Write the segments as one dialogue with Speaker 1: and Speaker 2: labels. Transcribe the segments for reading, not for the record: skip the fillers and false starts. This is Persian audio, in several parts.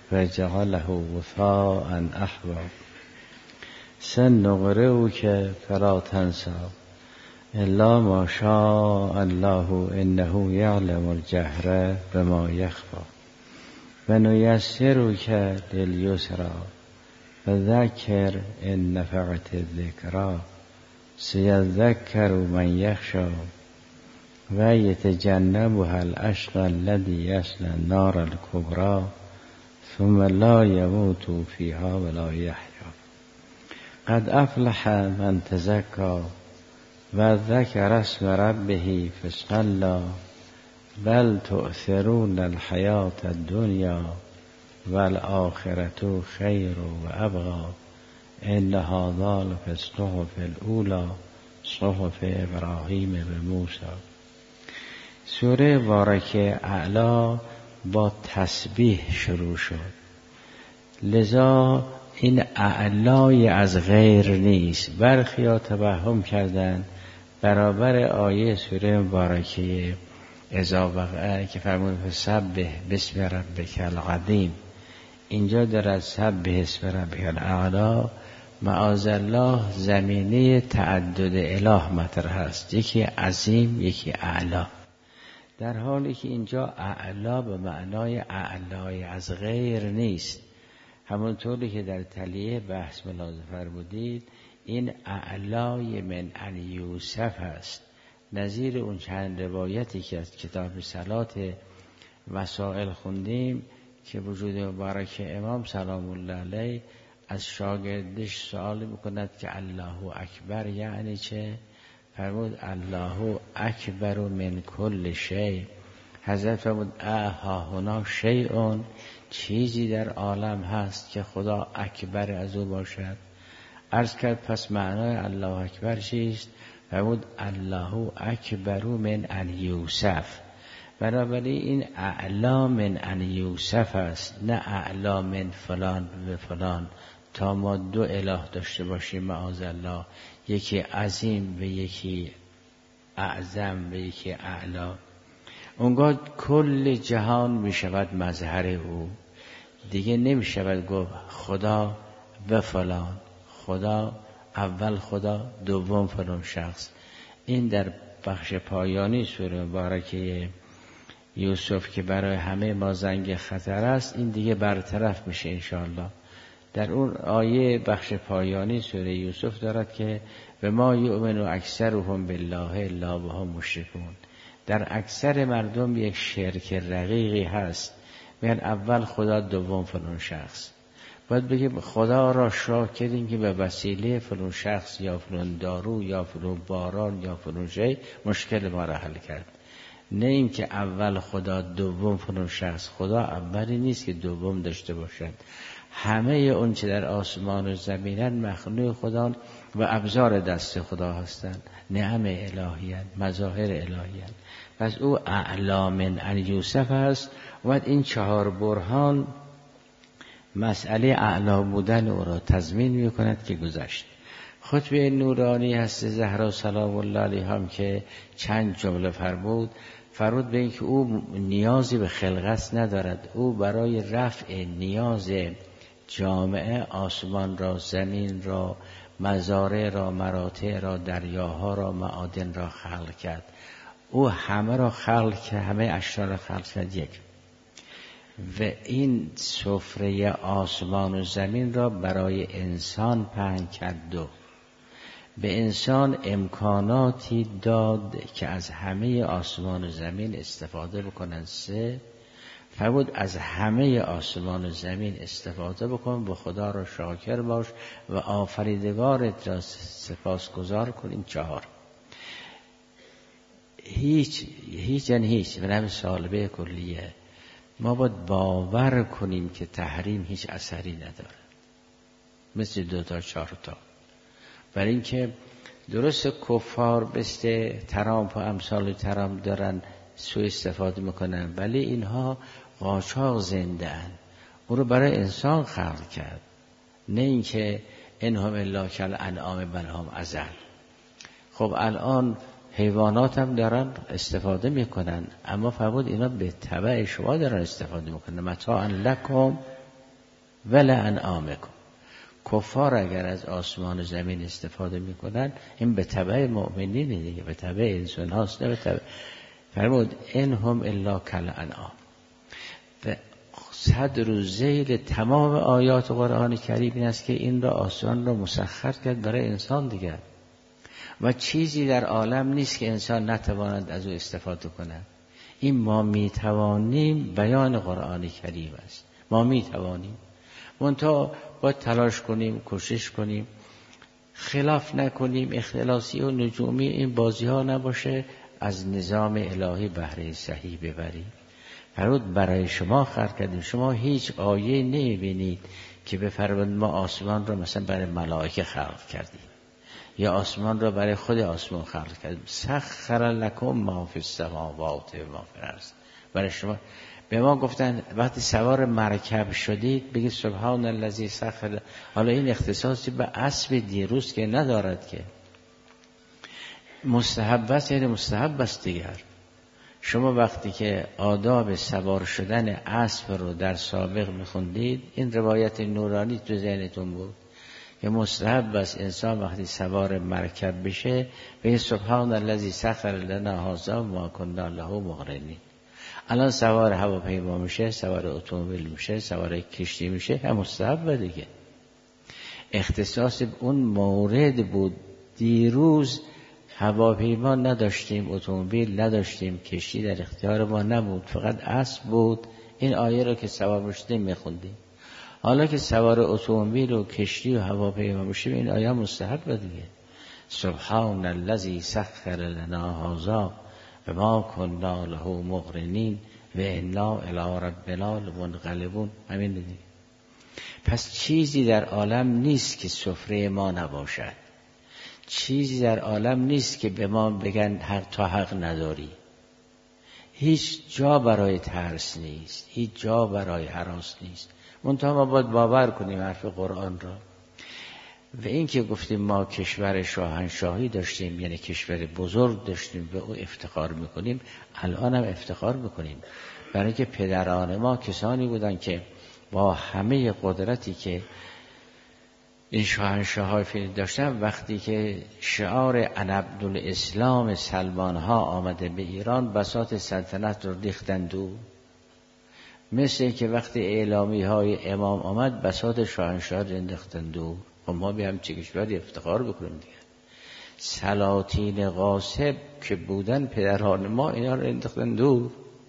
Speaker 1: و جعله وفاء احوا سنقرئک فلا تنسی الا ما شاء الله انه یعلم الجهر بما یخفی و نیسرک للیسری فذکر ان نفعت الذکری سیذکر من یخشی و یتجنبها الاشقی الذی یصلی النار الکبری ثم لا یموت فیها ولا یحیا قد افلح من تزکی و ذکر اسم ربه فصلی بل تؤثرون الحیاة الدنیا والآخرة خیر و ابقی ان هذا لفی الصحف الاولی صحف ابراهیم و موسی. سوره بارکه اعلی با تسبیح شروع شد، لذا این اعلای از غیر نیست. برخیا توهم کردن برابر آیه سوره مبارکه اذا وقع که فرمود فسبح باسم ربک العظیم، اینجا در سبح اسم ربک الاعلی معاذالله زمینه تعدد اله مطرح است، یکی عظیم یکی اعلا، در حالی که اینجا اعلا به معنای اعلای از غیر نیست. همونطوری که در تلیه بحث ملاحظه فرمودید این اعلای من ان یوسف است، نظیر اون چند روایتی که از کتاب صلات مسائل خوندیم که وجود مبارک امام سلام الله علیه از شاگردش سوال میکند که الله اکبر یعنی چه؟ فرمود الله اکبر من کل شیء. حضرت فرمود ها هنا شیء، چیزی در عالم هست که خدا اکبر از او باشد. عرض کرد پس معنای الله اکبر چیست؟ فرمود الله اکبر من ان یوسف. بنابراین این اعلا من ان یوسف است، نه اعلا من فلان و فلان، تا ما دو اله داشته باشیم معاذالله، یکی عظیم و یکی اعظم و یکی اعلا. اونگاه کل جهان می شود مظهر او، دیگه نمی شود گفت خدا و فلان، خدا اول خدا دوم فلان شخص. این در بخش پایانی سوره مبارکه یوسف که برای همه ما زنگ خطر است، این دیگه برطرف میشه انشاءالله. در اون آیه بخش پایانی سوره یوسف دارد که به ما یؤمن اکثرهم بالله الا وهم مشرکون. در اکثر مردم یک شرک رقیقی هست، میگن اول خدا دوم فلان شخص. باید بگیم خدا را شاکریم که به وسیله فلان شخص یا فلان دارو یا فلان باران یا فلان شی مشکل ما را حل کرد. نه این که اول خدا دوم فلان شخص. خدا اولی نیست که دوم داشته باشد. همه اون چه در آسمان و زمینن مخلوق خدا و ابزار دست خدا هستند، نعم الهیان، مظاهر الهیان. پس او اعلا من ان یوسف است. و این چهار برهان مسئله اعلا بودن او را تضمین می کند که گذشت. خطبه نورانی هست زهرا سلام الله علیها هم که چند جمله فرمود به این که او نیازی به خلقت ندارد، او برای رفع نیاز جامعه آسمان را، زمین را، مزارع را، مراتع را، دریاها را، معادن را خلق کرد. او همه را خلق کرد، همه اشیاء را خلق کرد یک. و این سفره آسمان و زمین را برای انسان پهن کرد دو. به انسان امکاناتی داد که از همه آسمان و زمین استفاده بکنن سه. فرمود از همه آسمان و زمین استفاده بکن، به خدا را شاکر باش و آفریدگارت را سپاسگزار کن. این چهار. هیچ و نمی سالبه کلیه. ما باید باور کنیم که تحریم هیچ اثری نداره، مثل 2 تا 4 تا. برای اینکه درست کفار بسته ترامپ و امثال ترامپ دارن سوء استفاده میکنن، ولی اینها قاچاق زنده ان. او رو برای انسان خلق کرد، نه اینکه انهم الا کالانعام بل هم اضل. خب الان حیوانات هم دارن استفاده میکنن، اما فرمود اینا به تبع شما دارن استفاده میکنن. متاعا لکم ولانعامکم. کفار اگر از آسمان و زمین استفاده میکنن، این به تبع مؤمنینه دیگه، به تبع انسان هاست، نه به تبع. فرمود ان هم الا کالانعام. و صدر ذیل تمام آیات قرآن کریم این است که این را آسمان را مسخر کرد برای انسان دیگر، و چیزی در عالم نیست که انسان نتواند از او استفاده کند. این ما میتوانیم بیان قرآن کریم است، ما میتوانیم، منتها باید تلاش کنیم، کوشش کنیم، خلاف نکنیم، اختلاسی و نجومی این بازی ها نباشه، از نظام الهی بهره صحیح ببریم. فرمود برای شما خلق کردیم. شما هیچ آیه نمیبینید که بفرمود ما آسمان را مثلا برای ملائکه خلق کردیم یا آسمان را برای خود آسمان خلق کردیم. سخر لکم ما فی السماوات و ما فی الارض. برای شما به ما گفتن وقتی سوار مرکب شدید بگید سبحان الذی سخر. حالا این اختصاصی به اسب دیروز که ندارد که مستحب است، یعنی مستحب است دیگر. شما وقتی که آداب سوار شدن اسب رو در سابق میخوندید، این روایت نورانی تو ذهنتون بود که مستحب است انسان وقتی سوار مرکب بشه به سبحان الذی سخر لنا هذا و ما کنا له مقرنین. الان سوار هواپیما میشه، سوار اتومبیل میشه، سوار کشتی میشه، هم مستحب دیگه. اختصاص اون مورد بود. دیروز هواپیما نداشتیم، اتومبیل نداشتیم، کشتی در اختیار ما نبود، فقط اسب بود. این آیه رو که سوار میشدیم میخوندیم. حالا که سوار اتومبیل و کشتی و هواپیما میشیم، این آیه مستحب دیگه. سبحان الذی سخر لنا هذا و ما کنا له مقرنین و انا الی ربنا لمنقلبون. همین دیگه. پس چیزی در عالم نیست که سفره ما نباشد، چیزی در عالم نیست که به ما بگن حق تا حق نداری. هیچ جا برای ترس نیست، هیچ جا برای هراس نیست. منتها ما باید باور کنیم حرف قرآن را. و این که گفتیم ما کشور شاهنشاهی داشتیم، یعنی کشور بزرگ داشتیم، به او افتخار میکنیم، الان هم افتخار میکنیم، برای که پدران ما کسانی بودن که با همه قدرتی که این شاهنشاه‌های فیل داشتن، وقتی که شعار عبدالاسلام سلمان ها آمده به ایران، بساط سلطنت رو ریختن دور. مثل که وقتی اعلامی های امام آمد، بساط شاهنشاه رو انداختن دور. و ما بیام چه کشوری افتخار بکنیم دیگه. سلاطین غاصب که بودن پدران ما، اینا رو انداختن دور.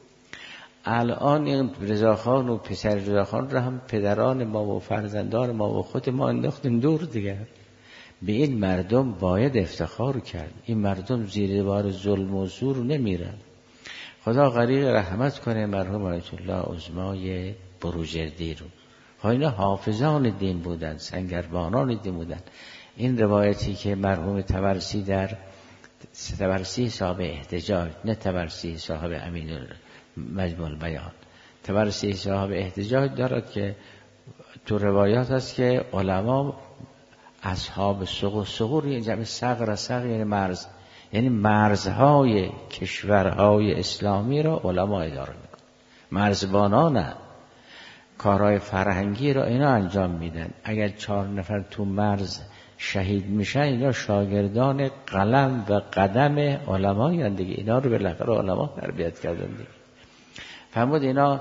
Speaker 1: الان این رضاخان و پسر رضاخان رو هم پدران ما و فرزندان ما و خود ما انداختن دور دیگر. به این مردم باید افتخار کرد. این مردم زیر بار ظلم و زور نمیرن. خدا غریق رحمت کنه مرحوم آیت الله عظمای بروجردی رو. اینا حافظان دین بودن، سنگربانان دین بودن. این روایتی که مرحوم طبرسی در طبرسی صاحب احتجاج، نه طبرسی صاحب امین مجموع البیان، طبرسی صاحب احتجاج دارد که تو روایات هست که علما اصحاب سغور یعنی جمع صغر یعنی مرز، یعنی مرزهای کشورهای اسلامی را علما اداره میکنن. مرزبانان کارهای فرهنگی را اینا انجام میدن. اگر 4 نفر تو مرز شهید میشن، اینا شاگردان قلم و قدم علمای دیگه. اینا رو بالاخره علما تربیت کردن دیگه. فرمود اینا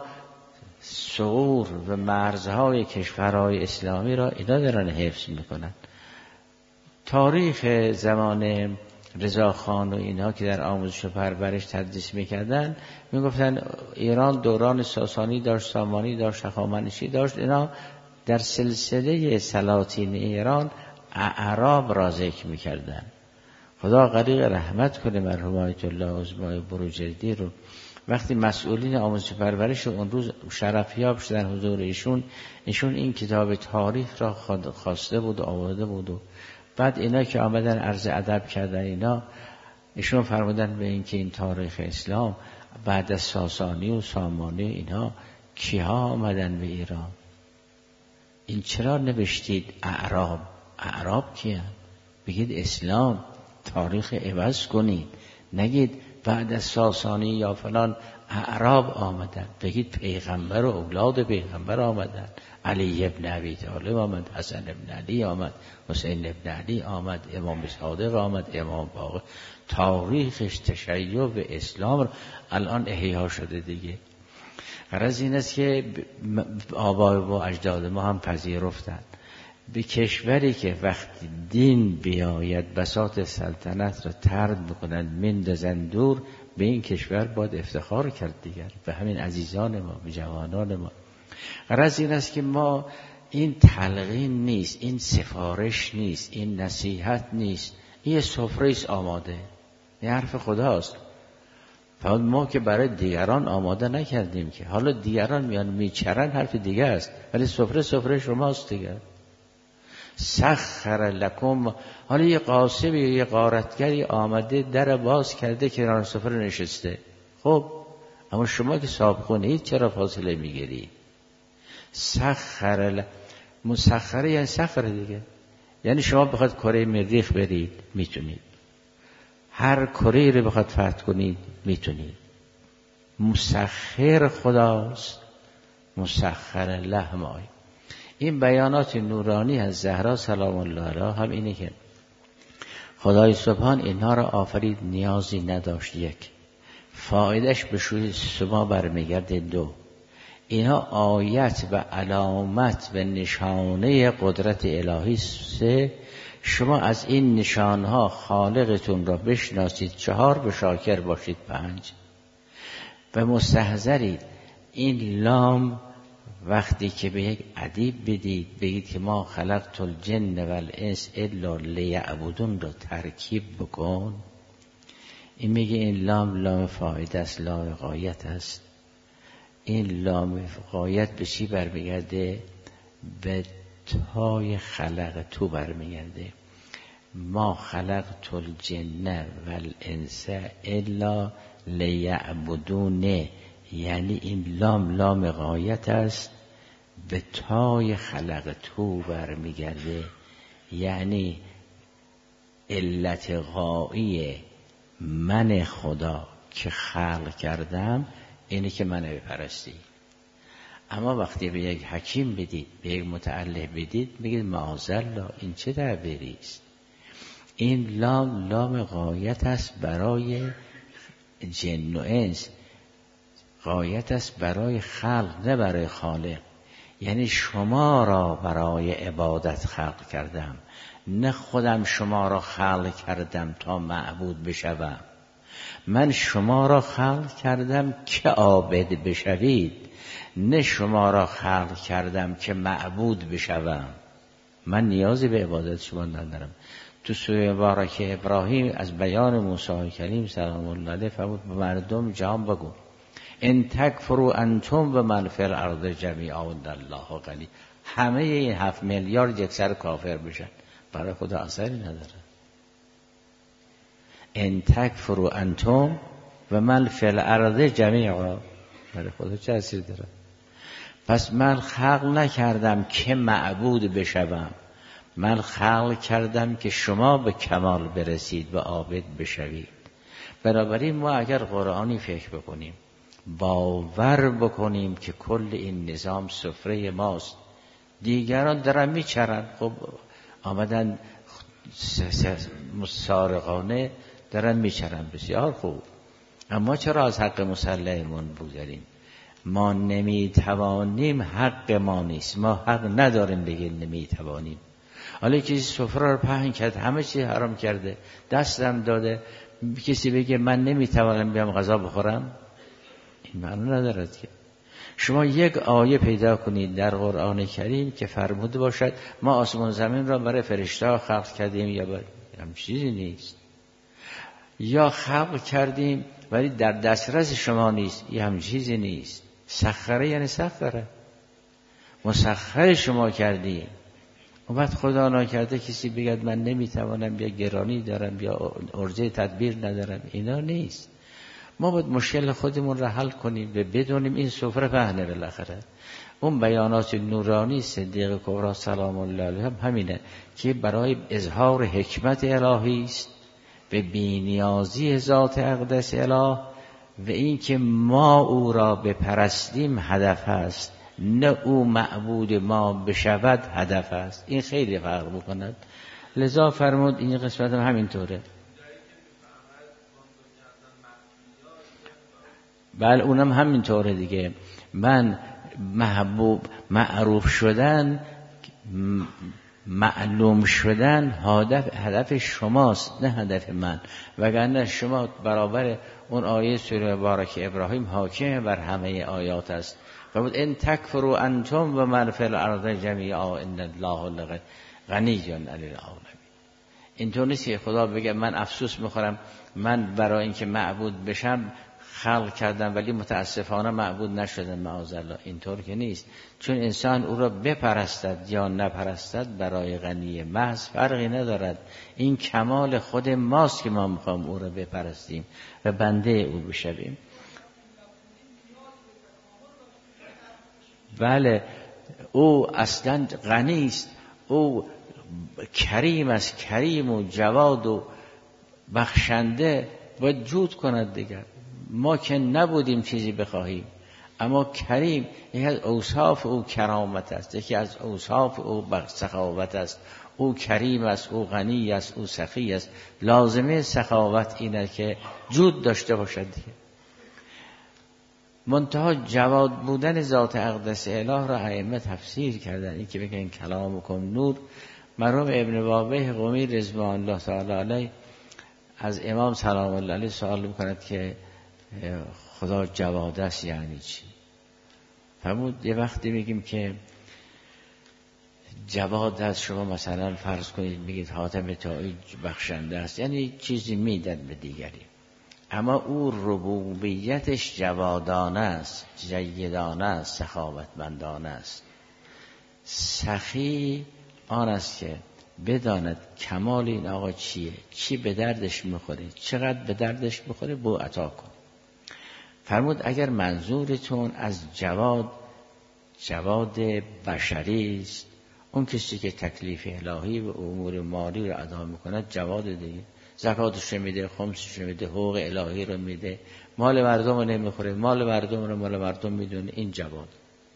Speaker 1: ثغور و مرزهای کشورهای اسلامی را اینا دارن حفظ میکنن. تاریخ زمان رضاخان و اینها که در آموزش و پرورش تدریس میکردن، میگفتن ایران دوران ساسانی داشت، سامانی داشت، هخامنشی داشت. اینا در سلسله سلاطین ایران اعراب را ذکر میکردن. خدا غریق رحمت کنه مرحوم آیت الله عظمای بروجردی رو. وقتی مسئولین آموزش و پرورش اون روز شرفیاب شدن حضور ایشون این کتاب تاریخ را خواسته بود و آورده بود. و بعد اینا که آمدن عرض ادب کردن، ایشون فرمودن به این که این تاریخ اسلام بعد از ساسانی و سامانی اینها کیها آمدن به ایران؟ این چرا نوشتید اعراب کیه؟ بگید اسلام. تاریخ عوض کنید، نگید بعد از ساسانی یا فلان اعراب آمدن، بگید پیغمبر و اولاد پیغمبر آمدن، علی ابن ابی طالب آمد، حسن ابن علی آمد، حسین ابن علی آمد، امام صادق آمد، امام باقر. تاریخش تشیع و اسلام الان احیا شده دیگه. غرض این است که آبای و اجداد ما هم پذیرفتن به کشوری که وقتی دین بیاید بساط سلطنت را طرد بکنند میندازند دور، به این کشور باید افتخار کرد دیگر، به همین عزیزان ما، به جوانان ما. غرض این است که ما این تلقین نیست، این سفارش نیست، این نصیحت نیست، این سفره است آماده، این حرف خداست. فقط ما که برای دیگران آماده نکردیم که حالا دیگران میان میچرن حرف دیگه است، ولی سفره شماست دیگر. سخر لکم، حالا یه قاسمی یه غارتگری آمده در باز کرده کنار سفره نشسته، خب اما شما که صابخونید چرا فاصله میگیرید؟ مسخره یعنی سخره دیگه، یعنی شما بخواد کره مریخ برید میتونید، هر کره رو بخواد فتح کنید میتونید. مسخر خداست، مسخر له مای. این بیانات نورانی از زهرا سلام الله علیها هم اینه که خدای سبحان اینها را آفرید، نیازی نداشت. یک، فایدهش به شما برمیگرده. دو، اینها آیت و علامت و نشانه قدرت الهی. سه، شما از این نشانها خالقتون را بشناسید. چهار، به شاکر باشید. پنج، و مستحضرید این لام وقتی که به یک ادیب بدید بگید که ما خلقت الجن والانس الا لیعبدون را ترکیب بکن، این میگه این لام فایده است، لام غایت است. این لام غایت به چی برمیگرده؟ به تای خلق تو برمیگرده. ما خلقت الجن والانس الا لیعبدون، یعنی این لام غایت است، به تای خلق تو برمیگرده، یعنی علت غایی من خدا که خلق کردم اینه که من بپرستی. اما وقتی به یک حکیم بدید، به یک متعلق بدید، میگید معاذالله این چه تعبیری است؟ این لام غایت است برای جن و انس، غایت است برای خلق نه برای خالق. یعنی شما را برای عبادت خلق کردم، نه خودم شما را خلق کردم تا معبود بشوم. من شما را خلق کردم که عابد بشوید، نه شما را خلق کردم که معبود بشوم. من نیازی به عبادت شما ندارم. تو سوره مبارکه ابراهیم از بیان موسی کلیم سلام الله علیه فرمود به مردم جهان بگو ان تکفروا انتم و من فی الارض جمیعا الله غنی. همه این 7 میلیارد یک سر کافر بشن، برای خدا اثری نداره. ان تکفروا انتم و من فی الارض جمیعا، برای خدا چه اثری داره؟ پس من خلق نکردم که معبود بشوم، من خلق کردم که شما به کمال برسید و عابد بشوید. بنابراین ما اگر قرآنی فکر بکنیم، باور بکنیم که کل این نظام سفره ماست، دیگران دارن میچرن، خب آمدن سارقانه دارن میچرن، بسیار خوب، اما چرا از حق مسلحمون بگذاریم؟ ما نمیتوانیم، حق ما نیست، ما حق نداریم بگیم نمیتوانیم. حالا کسی سفره رو پهن کرد، همه چی حرام کرده، دستم داده، کسی بگه من نمیتوانم بیام غذا بخورم، این معنی ندارد که. شما یک آیه پیدا کنید در قرآن کریم که فرموده باشد ما آسمان زمین را برای فرشته خلق کردیم، یا هم چیزی نیست. یا خلق کردیم ولی در دسترس شما نیست، یه هم چیزی نیست. سخره یعنی سخره، مسخر شما کردیم. اون وقت خدا ناکرده کسی بگد من نمیتوانم، یا گرانی دارم، یا ارزه تدبیر ندارم، اینا نیست. ما باید مشکل خودمون را حل کنیم و بدونیم این سفره پهنه بالاخره. اون بیانات نورانی صدیق کبری سلام الله علیه هم همینه که برای اظهار حکمت الهی است، به بی‌نیازی ذات اقدس اله و این که ما او را بپرستیم هدف است، نه او معبود ما بشود هدف است. این خیلی فرق میکند. لذا فرمود این قسمت هم همینطوره. بله اونم همینطوره دیگه. من محبوب معروف شدن، معلوم شدن هدف شماست نه هدف من، وگرنه شما برابر اون آیه سوره مبارکه ابراهیم حاکم بر همه آیات است. فرمود ان تکفروا انتم و من فی الارض جمیعا ان الله غنی عن العالمین. اینطور نیست که خدا بگه من افسوس میخورم، من برای اینکه معبود بشم خلق کردم ولی متاسفانه معبود نشدم معاذالله. اینطور که نیست. چون انسان او را بپرستد یا نپرستد برای غنی محض فرقی ندارد. این کمال خود ماست که ما میخوام او را بپرستیم و بنده او بشویم. بله او اصلا غنی است، او کریم است، کریم و جواد و بخشنده، باید جود کند دیگر. ما که نبودیم چیزی بخواهیم، اما کریم یکی از اوصاف او کرامت است، یکی از اوصاف او سخاوت است. او کریم است، او غنی است، او سخی است. لازمه سخاوت اینه که جود داشته باشد دیگه. منتها جواد بودن ذات اقدس اله را ائمه تفسیر کردن. این که بگن کلامکم نور. مرحوم ابن بابه قمی رضوان الله تعالی علیه از امام سلام الله علیه سوال میکند که خدا جواد است یعنی چی؟ فرمود یه وقتی میگیم که جواد است، شما مثلا فرض کنید میگید حاتم طایی بخشنده است، یعنی چیزی میدن به دیگری، اما او ربوبیتش جوادانه است، جیدانه است، سخاوتمندانه است. سخی آن است که بداند کمال این آقا چیه، چی به دردش میخوره، چقدر به دردش میخوره، بو عطا کن. فرمود اگر منظورتون از جواد بشری است، اون کسی که تکلیف الهی و امور مالی رو ادا میکند جواد دیگه، زکاتش رو میده، خمسش رو میده، حقوق الهی رو میده، مال مردم رو نمیخوره، مال مردم رو مال مردم میدونه، این جواد.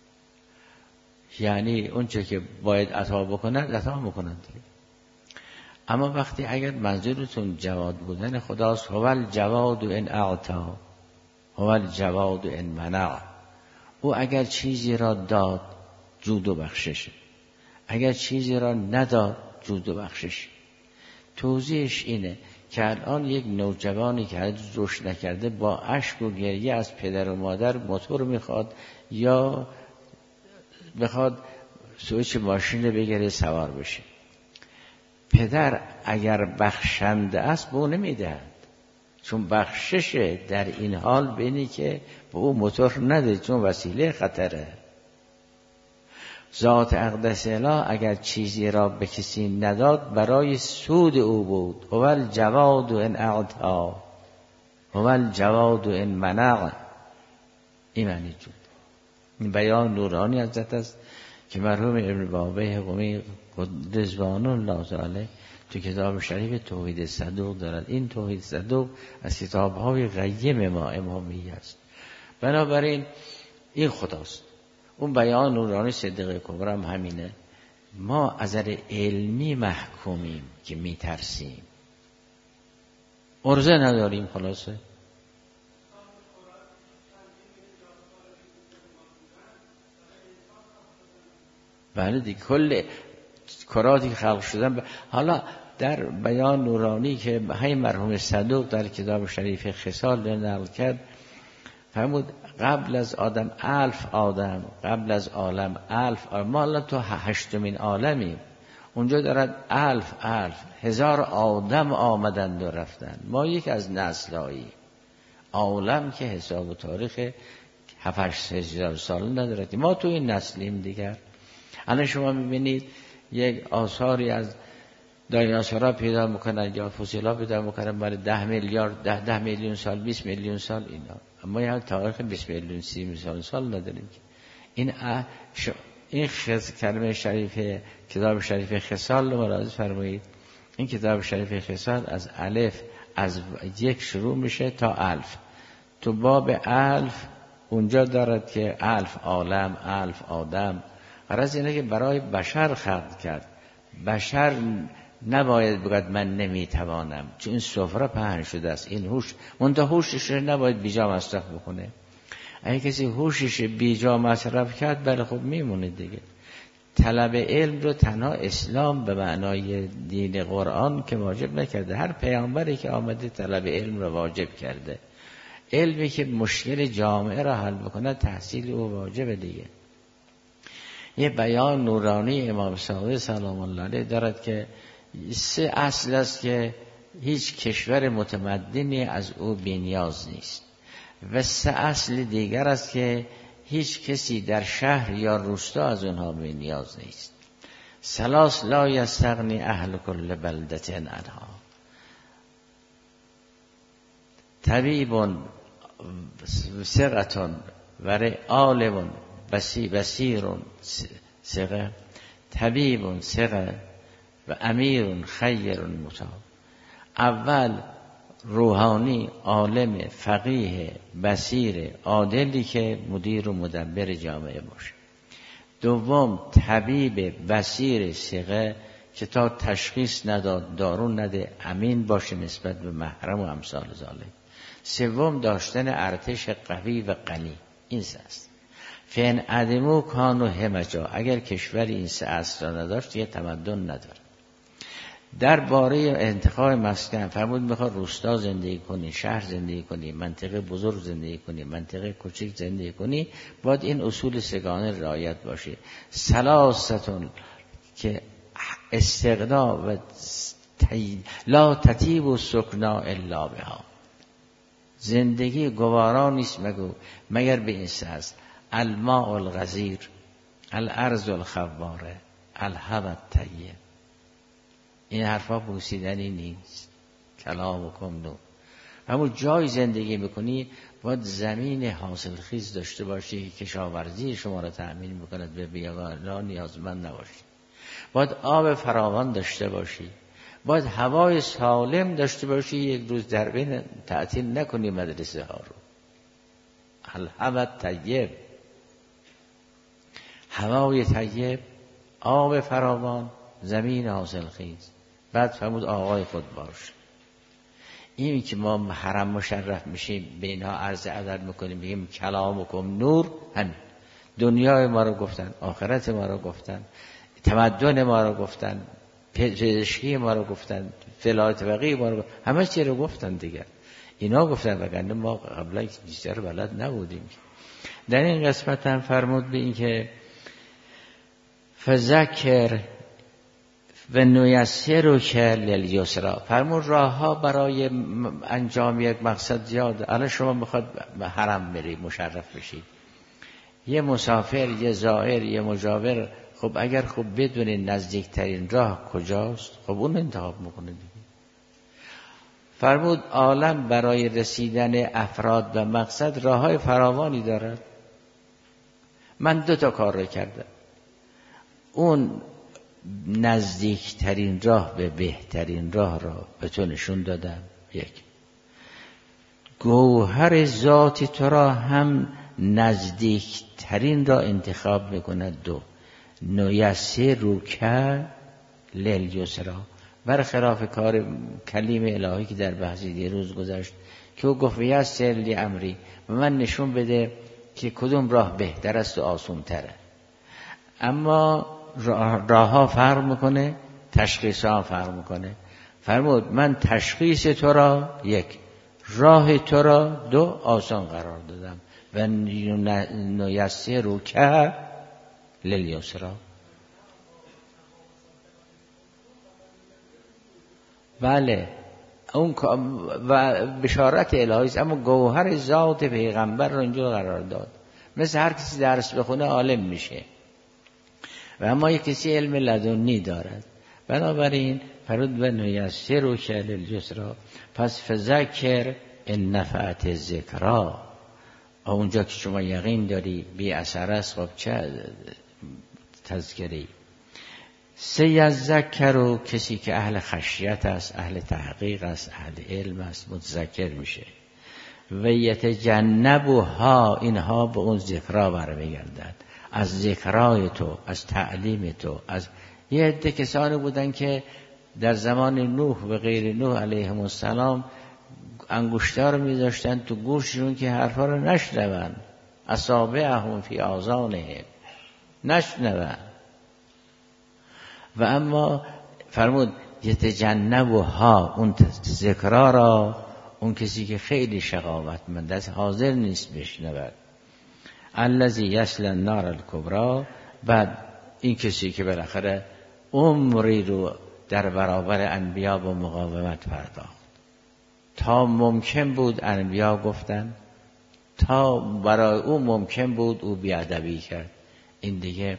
Speaker 1: یعنی اون چه که باید عطا بکنند عطا میکنند دیگه. اما وقتی اگر منظورتون جواد بودن خداست، هو الجواد ان اعطا هو الجواد ان منع، او اگر چیزی را داد جود و بخشش، اگر چیزی را نداد جود و بخشش. توضیحش اینه که الان یک نوجوانی که هنوز رشد نکرده با اشک و گریه از پدر و مادر موتور میخواد یا بخواد سویچ ماشین بگیره سوار بشه. پدر اگر بخشنده است به او نمیدهد، چون بخششه در این حال بینی که به او موتور نده، چون وسیله خطره. ذات اقدس اله اگر چیزی را به کسی نداد برای سود او بود. هو الجواد ان اعطا هو الجواد ان منع. این معنی جود. این بیان نورانی حضرت است که مرحوم ابن بابه قمی رضوان الله تعالی تو کتاب شریف توحید صدوق دارد. این توحید صدوق از کتاب‌های قیم ما امامی است. بنابراین این خداست. اون بیان نورانی صدیقه کبری هم همینه. ما از نظر علمی محکومیم که میترسیم، عرضه نداریم. خلاصه بله دیگه، کل کراتی خلق شدن. حالا در بیان نورانی که همین مرحوم صدوق در کتاب شریف خصال نقل کرد، فرمود قبل از آدم 1000 آدم، قبل از عالم 1000 ما الان تو 8مین عالمیم. اونجا دارد 1000 آدم آمدند و رفتند. ما یک از نسلایی عالم که حساب و تاریخ 7-8 سال ندارد. ما تو این نسلیم دیگر. الان شما میبینید یک آثاری از دایناسورها پیدا میکنن یا فسیل‌ها پیدا میکنن برای 10 میلیارد 10 میلیون سال 20 میلیون سال اینا، اما یه تاریخ 20 میلیون 30 میلیون سال نداریم. این کلمه شریف کتاب شریف خصال رو ملاحظه فرمایید. این کتاب شریف خصال از الف از 1 شروع میشه تا 1000 تو باب الف اونجا دارد که الف عالم، الف آدم. غرض اینه که برای بشر خلق کرد. بشر نباید بگوید من نمیتوانم، چون این سفره پهن شده است. این هوش منتها هوشش نباید بیجا مصرف بکنه. اگه کسی هوشش بیجا مصرف کرد بله خب میمونه دیگه. طلب علم رو تنها اسلام به معنای دین قرآن که واجب نکرده، هر پیامبری که آمده طلب علم رو واجب کرده. علمی که مشکل جامعه را حل بکنه تحصیل او واجبه دیگه. یه بیان نورانی امام صادق سلام الله علیه دارد که 3 اصل است که هیچ کشور متمدنی از او بی‌نیاز نیست و 3 اصل دیگر است که هیچ کسی در شهر یا روستا از اونها بی‌نیاز نیست. 3 لا یستغنی اهل کل بلدة عنها: طبیب ثقة و عالم بصیر ثقة، طبیب ثقة و امیر خیر مطاع. اول روحانی، عالم، فقیه، بصیر، عادلی که مدیر و مدبر جامعه باشه. دوم طبیب بصیر ثقه که تا تشخیص نداد دارو نده، امین باشه نسبت به محرم و امثال ذالک. سوم داشتن ارتش قوی و غنی. این 3 است. فین عدمو کانو همجا. اگر کشوری این 3 اصل را نداشت یه تمدن نداره. درباره انتخاب مسکن فرمود میخواد روستا زندگی کنی، شهر زندگی کنی، منطقه بزرگ زندگی کنی، منطقه کوچک زندگی کنی، باید این اصول 3 رعایت باشه. 3 که استغنا و لا تطیب و سکنا الا بها. زندگی گوارا نیست مگر به این 3 است: الماء الغزیر، الارض الخواره، الهوى الطیب. این حرفا بوسیدنی نیست. کلامکم نور. همون جای زندگی میکنی باید زمین حاصل خیز داشته باشی که کشاورزی شما را تأمین میکند، به بیگانه نیازمند نباشی. باید آب فراوان داشته باشی. باید هوای سالم داشته باشی. یک روز در بین تعطیل نکنی مدرسه ها رو. الهوى الطیب، هوای طیب، آب فراوان، زمین حاصل خیز. بعد فرمود آقای خود باش. این که ما حرم مشرف میشیم به اینها عرض ادب میکنیم، بگیم کلامکم نور، همین دنیای ما رو گفتن، آخرت ما رو گفتن، تمدن ما رو گفتن، پزشکی ما رو گفتن، فلاحت فقیه ما رو گفتن، همه چی رو گفتن دیگر. اینا گفتن وگرنه ما قبلا بیشتر بلد نبودیم. در این قسمت هم فرمود به این که فذکر و نیسرک للیسرا. فرمود راه ها برای انجام یک مقصد زیاده. الان شما میخواد حرم بری مشرف بشید، یه مسافر، یه زائر، یه مجاور، خب اگر خب بدون نزدیکترین راه کجاست، خب اون انتخاب میکنه دیگه. فرمود عالم برای رسیدن افراد و مقصد راه های فراوانی دارد. من 2 کار رو کردم. اون نزدیکترین راه به بهترین راه را به تو نشون دادم. 1 گوهر ذاتی تو را هم نزدیکترین را انتخاب میکند. 2 نیسرک للیسرا، برخلاف کار کلیم الهی که در بحث دیروز گذشت که او گفت یسر لی امری، و من نشون بده که کدوم راه بهتر است و آسان تره. اما راه ها فرق میکنه، تشخیص ها فرق میکنه. فرمود من تشخیص تو را 1، راه تو را 2 آسان قرار دادم. و نیسرک للیسرا. بله اون و بشارت الهی است، اما گوهر ذات پیغمبر رو اینجا قرار داد. مثل هر کسی درس بخونه عالم میشه و اما یک کسی علم لدنی دارد. بنابراین فرود و نیسرک للیسرا. پس فذکر ان نفعت ذکرا. اونجا که شما یقین داری بی اثر است، خب چه تذکری. سیذکر، کسی که اهل خشیت است، اهل تحقیق است، اهل علم است، متذکر میشه. و یتجنبها، اینها به اون ذکرها برمیگردند، از ذکرای تو، از تعلیم تو. از یه عده کسانی بودن که در زمان نوح و غیر نوح علیهم السلام انگشتر رو میذاشتن تو گوششون که حرفا رو نشنون، اصابعهم فی آذانهم، نشنون. و اما فرمود یتجنبها، اون ذکرها را اون کسی که خیلی شقاوتمند است حاضر نیست بشنود. الذی یصلی النار الکبری، بعد این کسی که بالاخره عمری رو در برابر انبیا با مقاومت پرداخت. تا ممکن بود انبیا گفتن، تا برای او ممکن بود او بیادبی کرد. این دیگه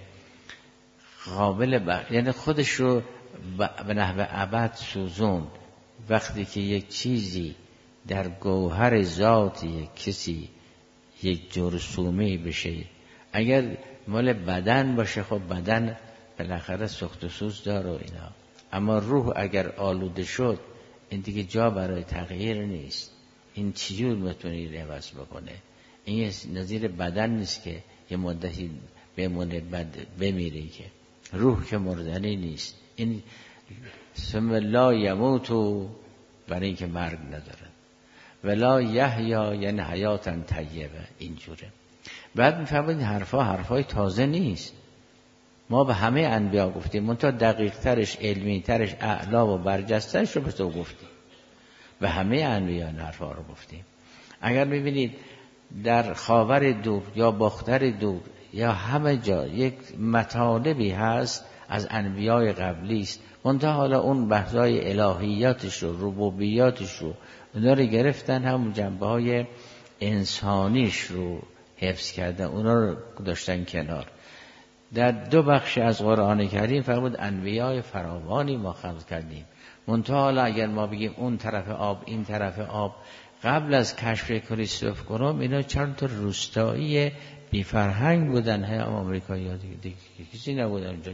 Speaker 1: قابل یعنی خودش رو به نحو ابد سوزون. وقتی که یک چیزی در گوهر ذات یک کسی یک جرثومه بشه، اگر مال بدن باشه خب بدن بالاخره سخت و سوز داره و اینا، اما روح اگر آلوده شد این دیگه جا برای تغییر نیست. این چجور میتونی عوض بکنه؟ این نظیر بدن نیست که یه مدتی بمونه بعد بمیره، که روح که مردنی نیست. این ثم لا یموتو، برای اینکه مرگ نداره، ولا یحیا، یعنی حیاتا طیبه. اینجوره. بعد میفهمید حرفای تازه نیست. ما به همه انبیا گفتیم، منتها دقیق ترش، علمی ترش، اعلا و برجستهش رو به تو گفتیم. به همه انبیا حرفا رو گفتیم. اگر ببینید در خاور دور یا باختر دور یا همه جا یک مطالبی هست از انبیای قبلی است، منتها حالا اون بحثای الهیاتش رو، ربوبیاتش رو اونا رو گرفتن، هم جنبه های انسانیش رو حفظ کردن، اونا رو داشتن کنار. در 2 بخش از قرآن کریم فرمود انبیای فراوانی ما خلق کردیم، منتها حالا اگر ما بگیم اون طرف آب این طرف آب، قبل از کشف کریستوف کلمب اینا چند تا روستایی بی فرهنگ بودن، هم آمریکایی‌ها دیگه کسی نبودن اونجا.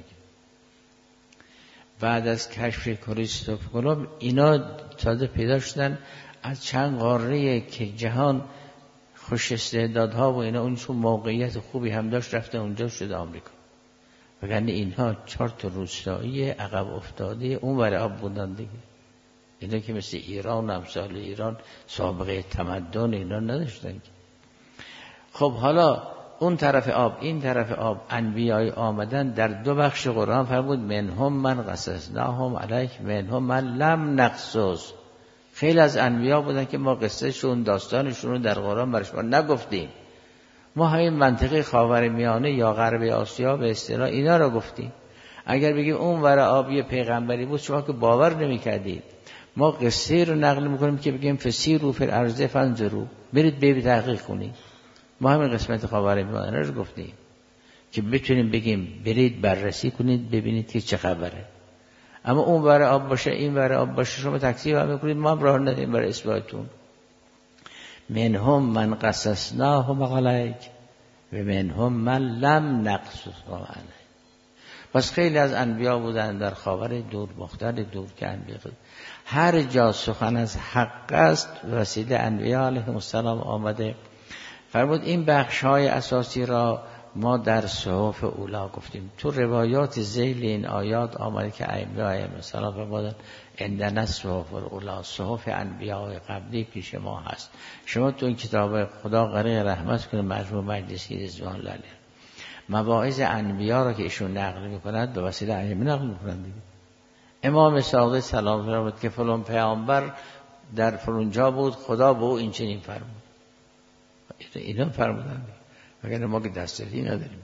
Speaker 1: بعد از کشف کریستوف کلمب اینا تازه پیدا شدن از چند قاره که جهان خوش استعدادها و اینا، اونشون موقعیت خوبی هم داشت، رفته اونجا شده آمریکا. وگرنه اینها 4 تا روستایی عقب افتاده اون ور آب بودن دیگه. اینا که مثل ایران، امثال ایران سابقه تمدن اینا نداشتن. خب حالا اون طرف آب این طرف آب انبیای آمدن. در 2 بخش قرآن فرمود منهم من قصصناهم علیک منهم من لم نقصص. خیلی از انبیا بودن که ما قصه شون، داستانشون رو در قرآن برش نگفتیم. ما همین منطقه خاورمیانه یا غرب آسیا به اصطلاح اینا رو گفتیم. اگر بگیم اون ور آب یه پیغمبری بود شما که باور نمی‌کردید. ما قصه رو نقل می‌کنیم که بگیم فسیروا فی الارض فانظروا، برید ببینید تحقیق کنید. ما همین قسمت خاورمیانه رو گفتیم که بتونیم بگیم برید بررسی کنید ببینید که چه خبره. اما اون ور آب باشه این ور آب باشه شما تکذیب هم می‌کنید، ما هم راه ندیم برای اثباتتون. منهم من قصصناهم علیک و منهم من لم نقصصهم علیک. پس خیلی از انبیا بودن در خاور دور، مختار دور که انبیا هر جا سخن از حق است وسیله انبیا علیهم السلام آمده. فرمود این بخش‌های اساسی را ما در صحف اولا گفتیم. تو روایات ذیل این آیات آمده که انبیا علیهم السلام فرمودن عندنا صحف اولا، صحف انبیاء قبلی پیش ما هست. شما تو این کتاب خدا غریق رحمت کنه مجموع مجلسی رضوان الله علیه مواعظ انبیا را که ایشون نقل میکنند به وسیله ائمه نقل میکنند دیگه. امام صادق سلام الله علیه که فلان پیامبر در فلان جا بود خدا به او این چنین فرمود، اینا فرمودن، مگر ما که دسترسی نداریم.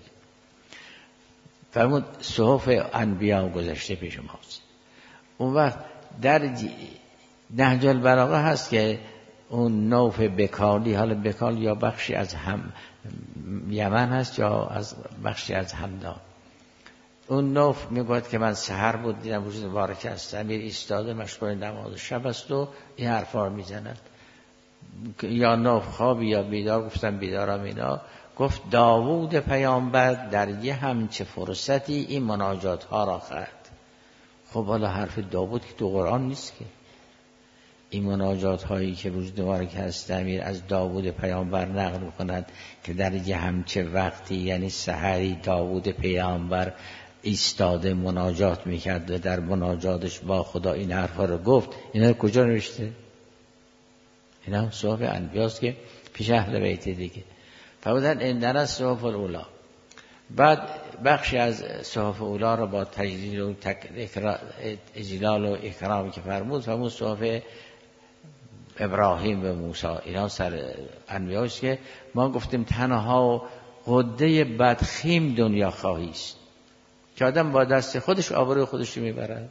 Speaker 1: فرمود صحف انبیا گذشته پیش ماست. اون وقت در نهج البلاغه هست که اون نوف بکالی، حالا بکال یا بخشی از یمن هست یا از بخشی از همدان. اون نوف میگوید که من سحر بود دیدم وجود مبارک است امیر ایستاده مشغول نماز شب است و این حرفا رو میزنند. یا نوف خوابی یا بیدار، گفتم بیدارم. اینا گفت داوود پیامبر در یه همچه فرصتی این مناجات ها را خورد. خب حالا حرف داوود که تو قرآن نیست که، این مناجات هایی که روزگار که هست امیر از داوود پیامبر نقل می‌کند که در یه همچه وقتی یعنی سحری داوود پیامبر ایستاده مناجات میکرد و در مناجاتش با خدا این حرفا رو گفت، اینا رو کجا نوشته؟ اینا صحف انبیاست که پیش اهل بیت دیگه. فرمودن اندن از صحف الاولا. بعد بخشی از صحف اولا رو با تجلیل و اجلال و اکرامی که فرمود صحف ابراهیم و موسی، اینا سر انبیاست که ما گفتیم تنها قده بدخیم دنیا خواهیست که آدم با دست خودش آبروی خودش رو میبرد.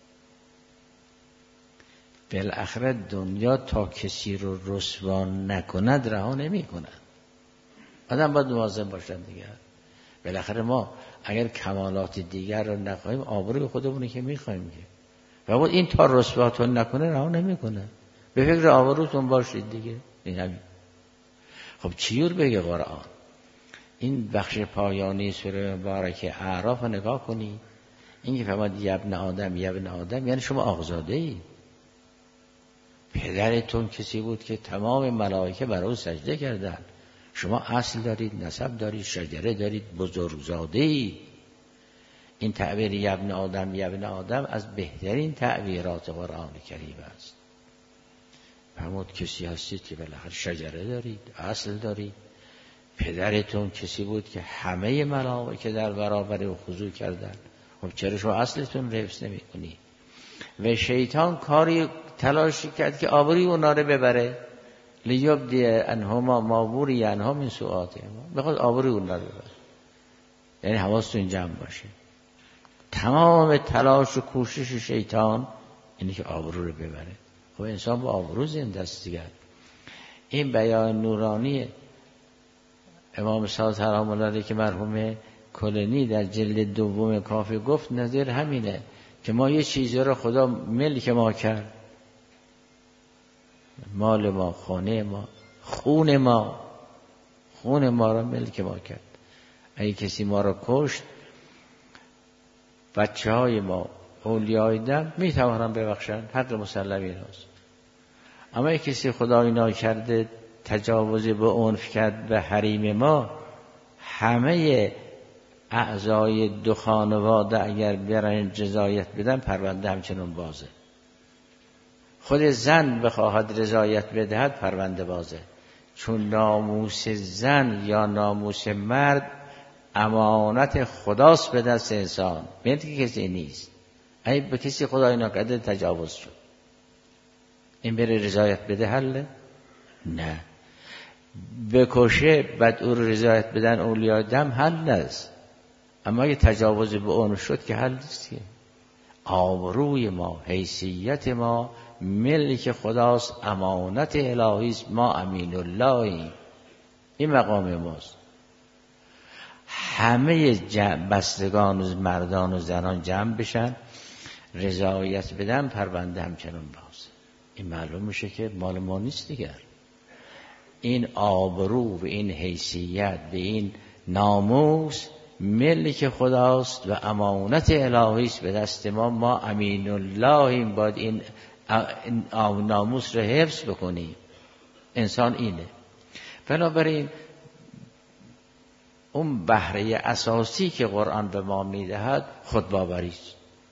Speaker 1: بالاخره دنیا تا کسی رو رسوا نکند رها نمی کند. آدم باید مواظب باشد دیگه. بالاخره ما اگر کمالات دیگر رو نخواهیم آبروی خودمونی که میخواهیم که و این تا رسواتون نکنه رها نمی کنه. به فکر آبروتون باشید دیگه. این همین. خب چیور بگه قرآن؟ این بخش پایانی سوره مبارکه اعراف نگاه کنی. این که فرمود ابن آدم یعنی شما آقازاده ای. پدرتون کسی بود که تمام ملائکه بر او سجده کردند. شما اصل دارید، نسب دارید، شجره دارید، بزرگزاده ای. این تعبیر ابن آدم از بهترین تعبیرات قرآن کریم است. فرمود کسی هستید که بالاخره شجره دارید، اصل دارید. پدرتون کسی بود که همه ملائکه در برابر او خضوع کردند. خب چرا شما اصلتون حفظ نمی‌کنی؟ و شیطان کاری تلاش کرد که آبروی اونا رو ببره. لیبدی انهما ما بوری انها من سوءاتهما. بخواد آبروی اونا رو ببره. یعنی حواستون جمع باشه. تمام تلاش و کوشش شیطان اینه که آبرو رو ببره. خب انسان با آبرو زنده است دیگر. این بیان نورانی امام صادق سلام الله علیه که مرحوم کلینی در جلد دوم کافی گفت نظیر همینه که ما یه چیزی رو خدا ملک ما کرد. مال ما، خانه ما، خون ما رو ملک ما کرد. اگه کسی ما رو کشت، بچه های ما اولیای دم میتوانن ببخشن، حق مسلم ایناست. اما اگه کسی خدا اینا کرده تجاوز به عنف کرد به حریم ما، همه اعضای دو خانواده اگر برن جزایت بدن پرونده همچنان بازه. خود زن بخواهد رضایت بدهد پرونده بازه، چون ناموس زن یا ناموس مرد امانت خداست به دست انسان، ملک کسی نیست. اگه به کسی خدا اینا کرده تجاوز شد، این بره رضایت بده حله؟ نه. بکشه بعد او رو رضایت بدن اولیای دم حل نیست. اما اگه تجاوز به اون شد که حل نیست. آبروی ما، حیثیت ما ملک خداست، امانت الهی است، ما امین اللهیم. این مقام ماست. همه بستگان و مردان و زنان جمع بشن رضایت بدن، پرونده همچنان باز. این معلوم میشه که مال ما نیست دیگر. این آبرو و این حیثیت و این ناموس ملک خداست و امانت الهی است به دست ما. ما امین اللهیم، باید این ناموس رو حفظ بکنیم. انسان اینه. بنابراین اون بهره اساسی که قرآن به ما میدهد خودباوری است.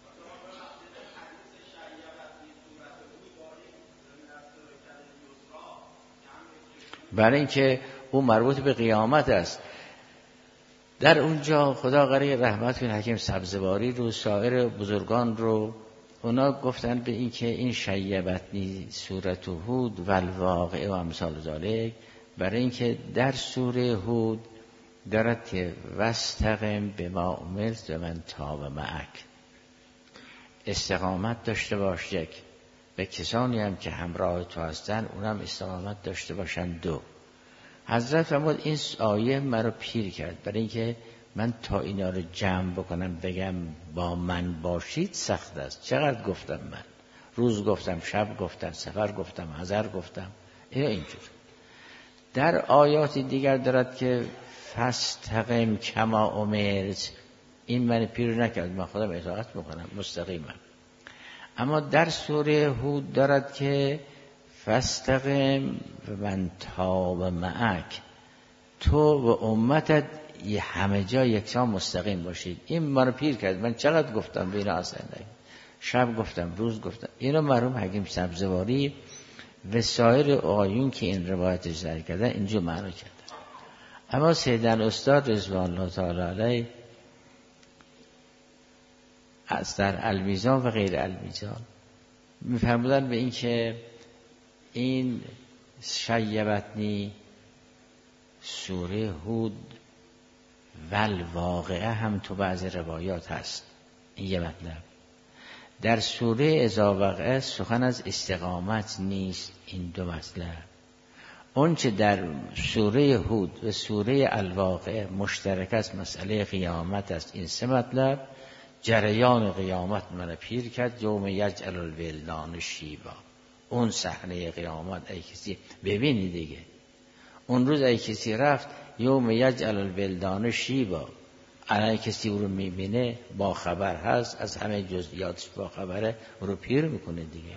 Speaker 1: برای اینکه اون مربوط به قیامت است. در اونجا خدا غریق رحمت کنه حکیم سبزواری رو، سایر بزرگان رو، اونا گفتن به این که این شیبتنی سورت هود و الواقع و امثال ذالک، برای اینکه در سوره هود دارد که واستقم بما امرت و من تاب معک، استقامت داشته باش. یک، به کسانی هم که همراه تو هستن اونم استقامت داشته باشن. دو، حضرت فرمود این آیه مرا پیر کرد، برای اینکه من تا اینا رو جمع بکنم بگم با من باشید سخت است. چقدر گفتم من، روز گفتم، شب گفتم، سفر گفتم، حضر گفتم. اینجور در آیات دیگر دارد که فاستقم کما امرت، این من پیر نکرد، من خودم اطاعت میکنم مستقیما. اما در سوره هود دارد که فاستقم و من تاب معک، تو و امتت یه همه جا یکسان مستقیم باشید. این ما رو پیر کرد. من چقدر گفتم به اینا اصلا شب گفتم روز گفتم. اینو مرحوم حکیم سبزواری و سایر آقایون که این روایت ذکر کردن اینجا معنا کردن. اما سیدن استاد رضوان الله تعالی علیه از در المیزان و غیر المیزان میفرمودن به این که این شیبتنی سوره هود ول واقعه هم تو بعض روایات هست. این یه مطلب. در سوره اذا وقعه سخن از استقامت نیست. این دو مطلب. اون چه در سوره هود و سوره الواقعه مشترک است مسئله قیامت است. این سه مطلب جریان قیامت من پیر کرد. یوم یجعل الولدان شیبا، اون صحنه قیامت ای کسی ببینی دیگه. اون روز ای کسی رفت یوم یجعل الولدان شیبا، ای کسی او رو میبینه با خبر هست، از همه جزئیاتش با خبره، او رو پیر میکنه دیگه.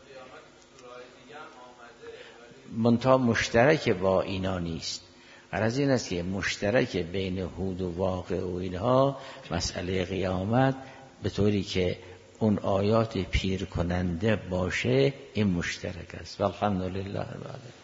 Speaker 1: منتها مشترک با اینا نیست. غرض این است که مشترک بین هود و واقع و اینها مسئله قیامت به طوری که اون آیات پیر کننده باشه، این مشترک است. والحمدلله رب العالمین.